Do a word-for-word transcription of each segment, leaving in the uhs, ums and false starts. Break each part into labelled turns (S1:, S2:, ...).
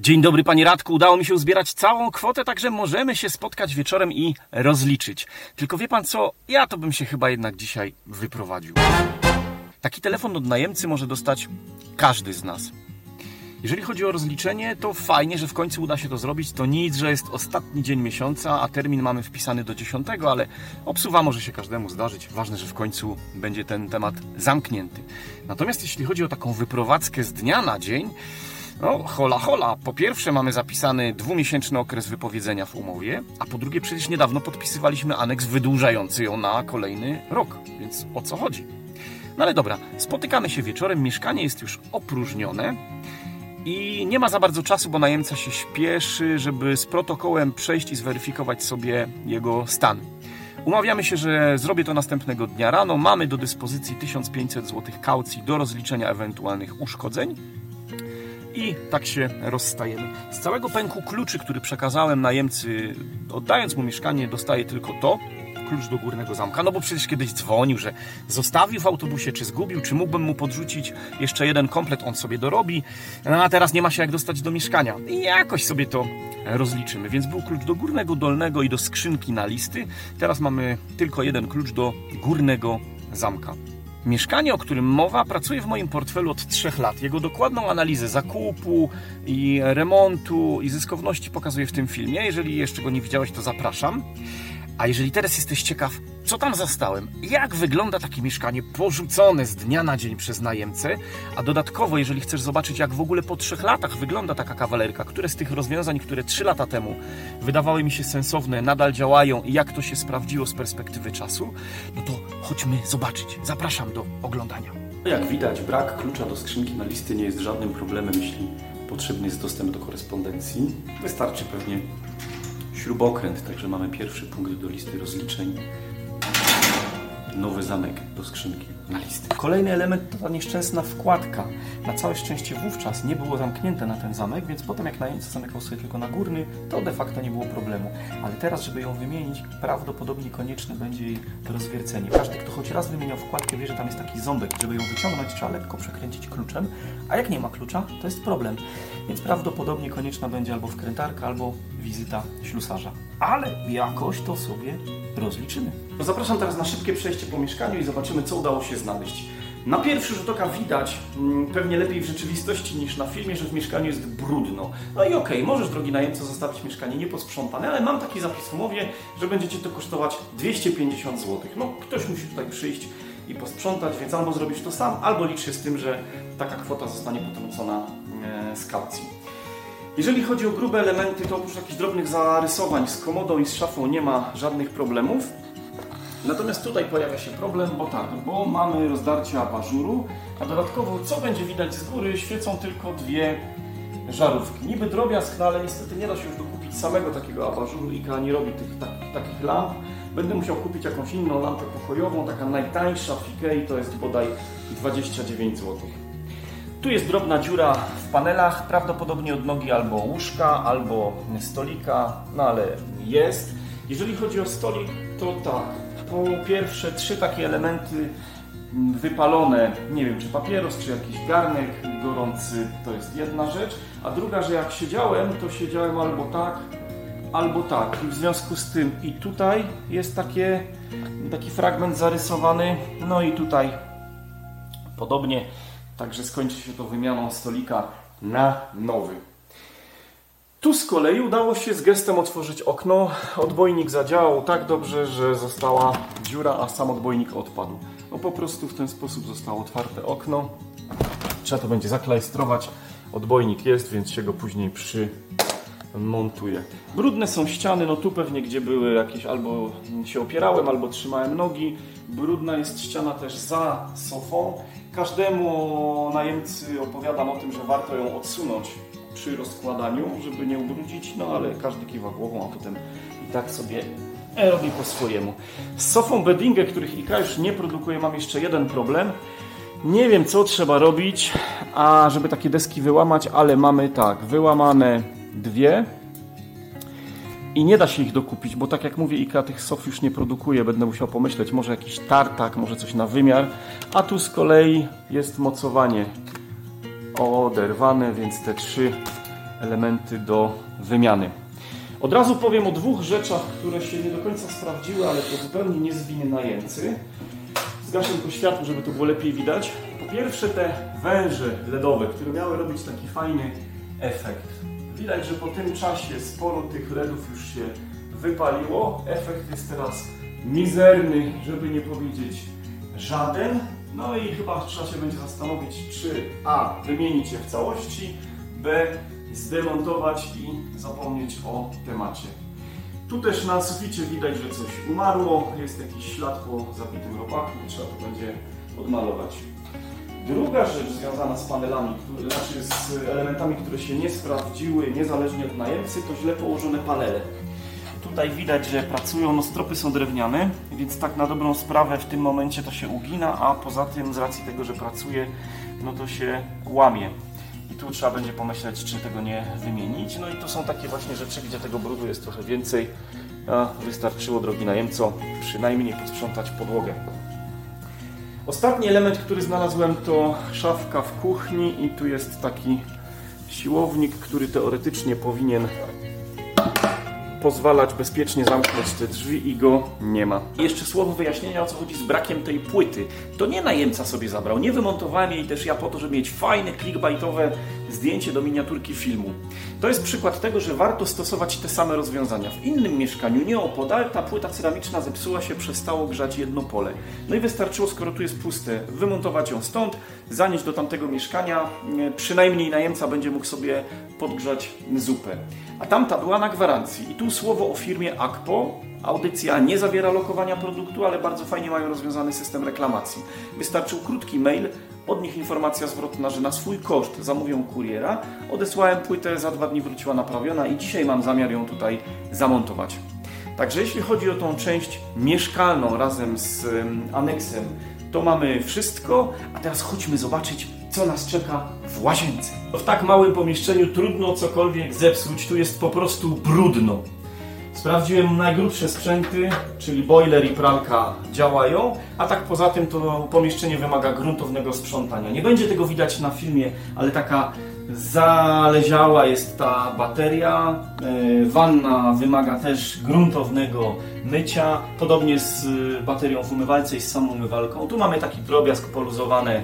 S1: Dzień dobry, panie Radku. Udało mi się uzbierać całą kwotę, także możemy się spotkać wieczorem i rozliczyć. Tylko wie pan co? Ja to bym się chyba jednak dzisiaj wyprowadził. Taki telefon od najemcy może dostać każdy z nas. Jeżeli chodzi o rozliczenie, to fajnie, że w końcu uda się to zrobić. To nic, że jest ostatni dzień miesiąca, a termin mamy wpisany do dziesiątego, ale obsuwa może się każdemu zdarzyć. Ważne, że w końcu będzie ten temat zamknięty. Natomiast jeśli chodzi o taką wyprowadzkę z dnia na dzień, no hola hola. Po pierwsze mamy zapisany dwumiesięczny okres wypowiedzenia w umowie, a po drugie przecież niedawno podpisywaliśmy aneks wydłużający ją na kolejny rok. Więc o co chodzi? No ale dobra, spotykamy się wieczorem, mieszkanie jest już opróżnione i nie ma za bardzo czasu, bo najemca się śpieszy, żeby z protokołem przejść i zweryfikować sobie jego stan. Umawiamy się, że zrobię to następnego dnia rano. Mamy do dyspozycji tysiąc pięćset złotych kaucji do rozliczenia ewentualnych uszkodzeń. I tak się rozstajemy. Z całego pęku kluczy, który przekazałem najemcy, oddając mu mieszkanie, dostaje tylko to, klucz do górnego zamka, no bo przecież kiedyś dzwonił, że zostawił w autobusie, czy zgubił, czy mógłbym mu podrzucić jeszcze jeden komplet, on sobie dorobi, no a teraz nie ma się jak dostać do mieszkania. I jakoś sobie to rozliczymy. Więc był klucz do górnego, dolnego i do skrzynki na listy. Teraz mamy tylko jeden klucz do górnego zamka. Mieszkanie, o którym mowa, pracuje w moim portfelu od trzech lat. Jego dokładną analizę zakupu i remontu i zyskowności pokazuję w tym filmie. Jeżeli jeszcze go nie widziałeś, to zapraszam. A jeżeli teraz jesteś ciekaw, co tam zastałem, jak wygląda takie mieszkanie porzucone z dnia na dzień przez najemcę, a dodatkowo, jeżeli chcesz zobaczyć, jak w ogóle po trzech latach wygląda taka kawalerka, które z tych rozwiązań, które trzy lata temu wydawały mi się sensowne, nadal działają i jak to się sprawdziło z perspektywy czasu, no to chodźmy zobaczyć. Zapraszam do oglądania. Jak widać, brak klucza do skrzynki na listy nie jest żadnym problemem, jeśli potrzebny jest dostęp do korespondencji. Wystarczy pewnie śrubokręt, także mamy pierwszy punkt do listy rozliczeń. Nowy zamek do skrzynki na listy. Kolejny element to ta nieszczęsna wkładka. Na całe szczęście wówczas nie było zamknięte na ten zamek, więc potem jak najemca zamykał sobie tylko na górny, to de facto nie było problemu. Ale teraz, żeby ją wymienić, prawdopodobnie konieczne będzie jej rozwiercenie. Każdy, kto choć raz wymieniał wkładkę, wie, że tam jest taki ząbek. Żeby ją wyciągnąć, trzeba lekko przekręcić kluczem, a jak nie ma klucza, to jest problem. Więc prawdopodobnie konieczna będzie albo wkrętarka, albo wizyta ślusarza. Ale jakoś to sobie rozliczymy. No zapraszam teraz na szybkie przejście po mieszkaniu i zobaczymy, co udało się znaleźć. Na pierwszy rzut oka widać, pewnie lepiej w rzeczywistości niż na filmie, że w mieszkaniu jest brudno. No i okej, okay, możesz, drogi najemco, zostawić mieszkanie nieposprzątane, ale mam taki zapis w umowie, że będzie Cię to kosztować dwieście pięćdziesiąt złotych. No ktoś musi tutaj przyjść i posprzątać, więc albo zrobisz to sam, albo licz się z tym, że taka kwota zostanie potrącona z kaucji. Jeżeli chodzi o grube elementy, to oprócz jakichś drobnych zarysowań z komodą i z szafą nie ma żadnych problemów. Natomiast tutaj pojawia się problem, bo tak, bo mamy rozdarcie abażuru, a dodatkowo, co będzie widać z góry, świecą tylko dwie żarówki. Niby drobiazg, no ale niestety nie da się już dokupić samego takiego abażuru. IKEA nie robi tych tak, takich lamp. Będę musiał kupić jakąś inną lampę pokojową, taka najtańsza w IKEA, to jest bodaj dwadzieścia dziewięć złotych. Tu jest drobna dziura w panelach, prawdopodobnie od nogi albo łóżka, albo stolika, no ale jest. Jeżeli chodzi o stolik, to tak, po pierwsze trzy takie elementy wypalone, nie wiem czy papieros, czy jakiś garnek gorący, to jest jedna rzecz, a druga, że jak siedziałem, to siedziałem albo tak, albo tak i w związku z tym i tutaj jest takie, taki fragment zarysowany, no i tutaj podobnie. Także skończy się to wymianą stolika na nowy. Tu z kolei udało się z gestem otworzyć okno. Odbojnik zadziałał tak dobrze, że została dziura, a sam odbojnik odpadł. No po prostu w ten sposób zostało otwarte okno. Trzeba to będzie zaklajstrować. Odbojnik jest, więc się go później przymontuje. Brudne są ściany, no tu pewnie gdzie były jakieś, albo się opierałem, albo trzymałem nogi. Brudna jest ściana też za sofą. Każdemu najemcy opowiadam o tym, że warto ją odsunąć przy rozkładaniu, żeby nie ubrudzić, no ale każdy kiwa głową, a potem i tak sobie robi po swojemu. Z sofą beddingę, których IKEA już nie produkuje, mam jeszcze jeden problem. Nie wiem, co trzeba robić, a żeby takie deski wyłamać, ale mamy tak, wyłamane dwie i nie da się ich dokupić, bo tak jak mówię, IKEA tych sof już nie produkuje. Będę musiał pomyśleć, może jakiś tartak, może coś na wymiar, a tu z kolei jest mocowanie oderwane, więc te trzy elementy do wymiany. Od razu powiem o dwóch rzeczach, które się nie do końca sprawdziły, ale to zupełnie nie z winy najemcy. Zgaszę tylko światło, żeby to było lepiej widać. Po pierwsze te węże ledowe, które miały robić taki fajny efekt. Widać, że po tym czasie sporo tych ledów już się wypaliło. Efekt jest teraz mizerny, żeby nie powiedzieć żaden. No i chyba trzeba się będzie zastanowić, czy A. wymienić je w całości, B. zdemontować i zapomnieć o temacie. Tu też na suficie widać, że coś umarło, jest jakiś ślad po zabitym ropaku, trzeba to będzie odmalować. Druga rzecz związana z panelami, które, znaczy z elementami, które się nie sprawdziły, niezależnie od najemcy, to źle położone panele. Tutaj widać, że pracują, no stropy są drewniane, więc tak na dobrą sprawę w tym momencie to się ugina, a poza tym z racji tego, że pracuje, no to się łamie. I tu trzeba będzie pomyśleć, czy tego nie wymienić. No i to są takie właśnie rzeczy, gdzie tego brudu jest trochę więcej. A wystarczyło, drogi najemco, przynajmniej posprzątać podłogę. Ostatni element, który znalazłem, to szafka w kuchni i tu jest taki siłownik, który teoretycznie powinien pozwalać bezpiecznie zamknąć te drzwi i go nie ma. I jeszcze słowo wyjaśnienia, o co chodzi z brakiem tej płyty. To nie najemca sobie zabrał, nie wymontowałem jej też ja po to, żeby mieć fajne, clickbaitowe zdjęcie do miniaturki filmu. To jest przykład tego, że warto stosować te same rozwiązania. W innym mieszkaniu, nieopodal, ta płyta ceramiczna zepsuła się, przestało grzać jedno pole. No i wystarczyło, skoro tu jest puste, wymontować ją stąd, zanieść do tamtego mieszkania, przynajmniej najemca będzie mógł sobie podgrzać zupę. A tamta była na gwarancji. I tu słowo o firmie Akpo. Audycja nie zawiera lokowania produktu, ale bardzo fajnie mają rozwiązany system reklamacji. Wystarczył krótki mail, od nich informacja zwrotna, że na swój koszt zamówią kuriera. Odesłałem płytę, za dwa dni wróciła naprawiona i dzisiaj mam zamiar ją tutaj zamontować. Także jeśli chodzi o tą część mieszkalną razem z aneksem, to mamy wszystko, a teraz chodźmy zobaczyć, co nas czeka w łazience. W tak małym pomieszczeniu trudno cokolwiek zepsuć, tu jest po prostu brudno. Sprawdziłem najgrubsze sprzęty, czyli boiler i pralka działają, a tak poza tym to pomieszczenie wymaga gruntownego sprzątania. Nie będzie tego widać na filmie, ale taka zaleziała jest ta bateria. Wanna wymaga też gruntownego mycia, podobnie z baterią w umywalce i z samą umywalką. Tu mamy taki drobiazg, poluzowany,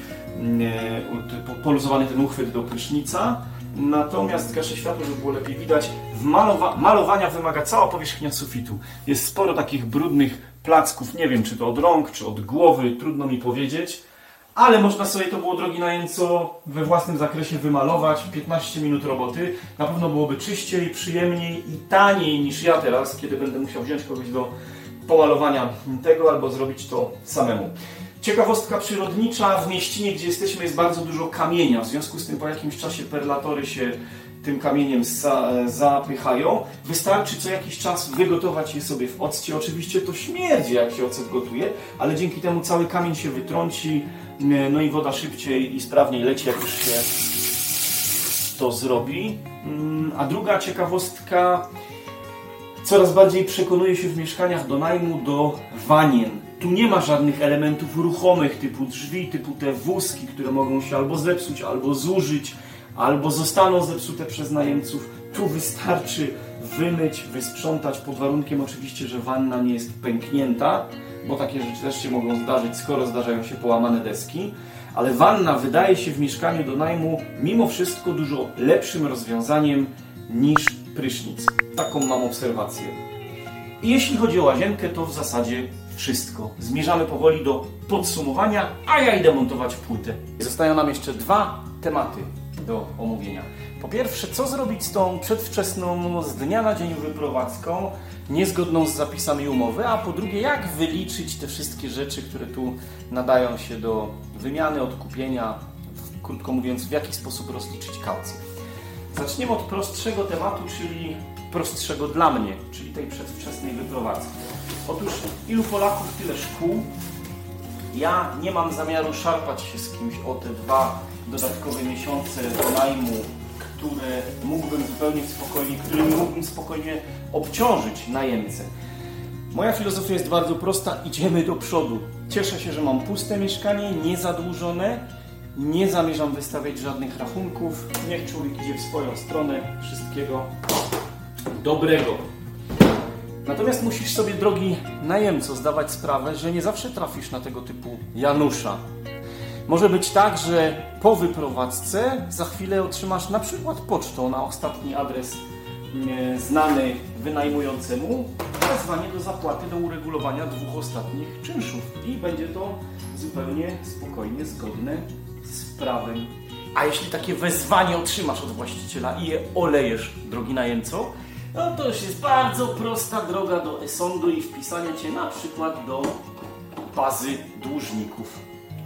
S1: poluzowany ten uchwyt do prysznica. Natomiast zgaszę światło, żeby było lepiej widać. W malowa malowania wymaga cała powierzchnia sufitu. Jest sporo takich brudnych placków, nie wiem czy to od rąk, czy od głowy, trudno mi powiedzieć. Ale można sobie to było, drogi najemco, we własnym zakresie wymalować. piętnaście minut roboty. Na pewno byłoby czyściej, przyjemniej i taniej niż ja teraz, kiedy będę musiał wziąć kogoś do pomalowania tego albo zrobić to samemu. Ciekawostka przyrodnicza, w mieścinie, gdzie jesteśmy, jest bardzo dużo kamienia. W związku z tym po jakimś czasie perlatory się tym kamieniem za, zapychają. Wystarczy co jakiś czas wygotować je sobie w occie. Oczywiście to śmierdzi, jak się ocet gotuje, ale dzięki temu cały kamień się wytrąci, no i woda szybciej i sprawniej leci, jak już się to zrobi. A druga ciekawostka, coraz bardziej przekonuję się w mieszkaniach do najmu do wanien. Tu nie ma żadnych elementów ruchomych typu drzwi, typu te wózki, które mogą się albo zepsuć, albo zużyć, albo zostaną zepsute przez najemców. Tu wystarczy wymyć, wysprzątać, pod warunkiem oczywiście, że wanna nie jest pęknięta, bo takie rzeczy też się mogą zdarzyć, skoro zdarzają się połamane deski. Ale wanna wydaje się w mieszkaniu do najmu mimo wszystko dużo lepszym rozwiązaniem niż prysznic. Taką mam obserwację. I jeśli chodzi o łazienkę, to w zasadzie wszystko. Zmierzamy powoli do podsumowania, a ja idę montować płytę. Zostają nam jeszcze dwa tematy do omówienia. Po pierwsze, co zrobić z tą przedwczesną, z dnia na dzień wyprowadzką, niezgodną z zapisami umowy, a po drugie, jak wyliczyć te wszystkie rzeczy, które tu nadają się do wymiany, odkupienia, krótko mówiąc, w jaki sposób rozliczyć kaucję. Zaczniemy od prostszego tematu, czyli prostszego dla mnie, czyli tej przedwczesnej wyprowadzki. Otóż ilu Polaków, tyle szkół. Ja nie mam zamiaru szarpać się z kimś o te dwa dodatkowe miesiące najmu, które mógłbym zupełnie spokojnie, którymi mógłbym spokojnie obciążyć najemcę. Moja filozofia jest bardzo prosta, idziemy do przodu. Cieszę się, że mam puste mieszkanie, niezadłużone Nie zamierzam wystawiać żadnych rachunków. Niech człowiek idzie w swoją stronę. Wszystkiego dobrego. Natomiast musisz sobie, drogi najemco, zdawać sprawę, że nie zawsze trafisz na tego typu Janusza. Może być tak, że po wyprowadzce za chwilę otrzymasz na przykład pocztą na ostatni adres e, znany wynajmującemu wezwanie do zapłaty do uregulowania dwóch ostatnich czynszów. I będzie to zupełnie spokojnie zgodne z prawem. A jeśli takie wezwanie otrzymasz od właściciela i je olejesz, drogi najemco, no to już jest bardzo prosta droga do e-sądu i wpisania Cię na przykład do bazy dłużników.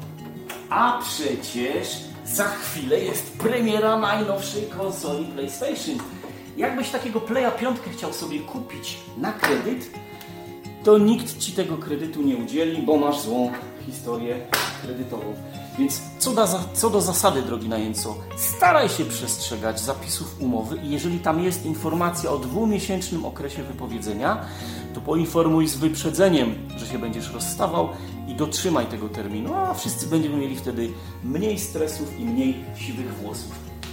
S1: A przecież za chwilę jest premiera najnowszej konsoli PlayStation. Jakbyś takiego Playa pięć chciał sobie kupić na kredyt, to nikt Ci tego kredytu nie udzieli, bo masz złą historię kredytową. Więc co do, co do zasady, drogi najemco, staraj się przestrzegać zapisów umowy i jeżeli tam jest informacja o dwumiesięcznym okresie wypowiedzenia, to poinformuj z wyprzedzeniem, że się będziesz rozstawał i dotrzymaj tego terminu, a wszyscy będziemy mieli wtedy mniej stresów i mniej siwych włosów.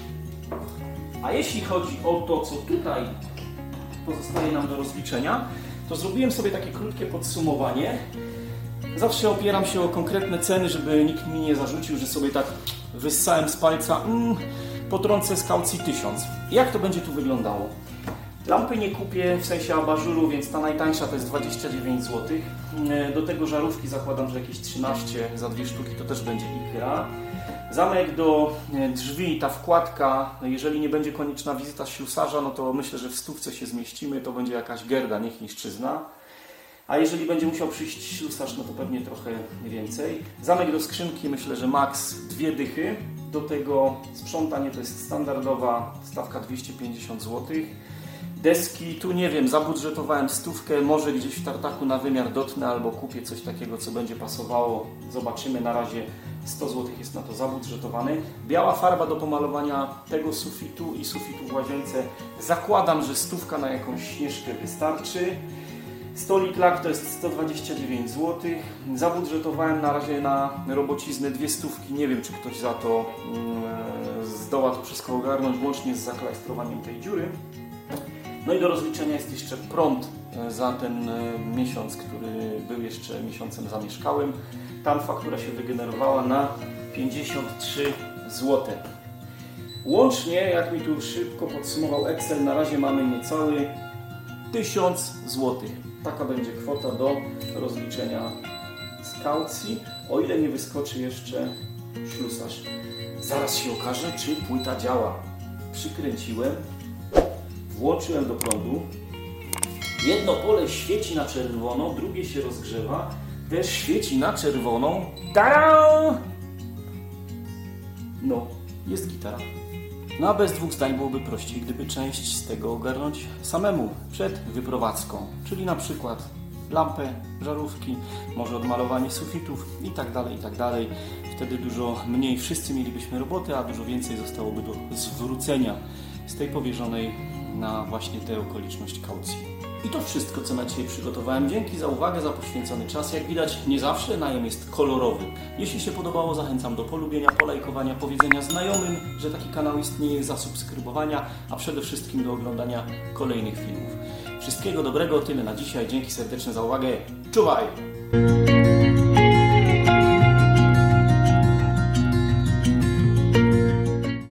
S1: A jeśli chodzi o to, co tutaj pozostaje nam do rozliczenia, to zrobiłem sobie takie krótkie podsumowanie. Zawsze opieram się o konkretne ceny, żeby nikt mi nie zarzucił, że sobie tak wyssałem z palca, mm, potrącę z kaucji tysiąc. Jak to będzie tu wyglądało? Lampy nie kupię, w sensie abażuru, więc ta najtańsza to jest dwadzieścia dziewięć złotych. Do tego żarówki zakładam, że jakieś trzynaście za dwie sztuki to też będzie Ikea. Zamek do drzwi, ta wkładka, jeżeli nie będzie konieczna wizyta ślusarza, no to myślę, że w stówce się zmieścimy, to będzie jakaś Gerda, nie chińszczyzna. A jeżeli będzie musiał przyjść ślusarz, no to pewnie trochę więcej. Zamek do skrzynki, myślę, że maks dwie dychy. Do tego sprzątanie to jest standardowa stawka dwieście pięćdziesiąt złotych. Deski, tu nie wiem, zabudżetowałem stówkę, może gdzieś w tartaku na wymiar dotnę albo kupię coś takiego, co będzie pasowało. Zobaczymy, na razie sto złotych jest na to zabudżetowany. Biała farba do pomalowania tego sufitu i sufitu w łazience. Zakładam, że stówka na jakąś śnieżkę wystarczy. Stolik lak to jest sto dwadzieścia dziewięć złotych. Zabudżetowałem na razie na robociznę dwie stówki. Nie wiem, czy ktoś za to yy, zdoła to wszystko ogarnąć, łącznie z zaklajstrowaniem tej dziury. No i do rozliczenia jest jeszcze prąd za ten miesiąc, który był jeszcze miesiącem zamieszkałym. Tam faktura się wygenerowała na pięćdziesiąt trzy złote. Łącznie, jak mi tu szybko podsumował Excel, na razie mamy niecały tysiąc złotych. Taka będzie kwota do rozliczenia z kaucji, o ile nie wyskoczy jeszcze ślusarz. Zaraz się okaże, czy płyta działa. Przykręciłem, włączyłem do prądu. Jedno pole świeci na czerwono, drugie się rozgrzewa, też świeci na czerwoną. Tada! No, jest gitara. No a bez dwóch zdań byłoby prościej, gdyby część z tego ogarnąć samemu przed wyprowadzką. Czyli na przykład lampę, żarówki, może odmalowanie sufitów i tak dalej, i tak dalej. Wtedy dużo mniej wszyscy mielibyśmy roboty, a dużo więcej zostałoby do zwrócenia z tej powierzonej na właśnie tę okoliczność kaucji. I to wszystko, co na dzisiaj przygotowałem. Dzięki za uwagę, za poświęcony czas. Jak widać, nie zawsze najem jest kolorowy. Jeśli się podobało, zachęcam do polubienia, polajkowania, powiedzenia znajomym, że taki kanał istnieje, zasubskrybowania, a przede wszystkim do oglądania kolejnych filmów. Wszystkiego dobrego, tyle na dzisiaj. Dzięki serdeczne za uwagę. Czuwaj!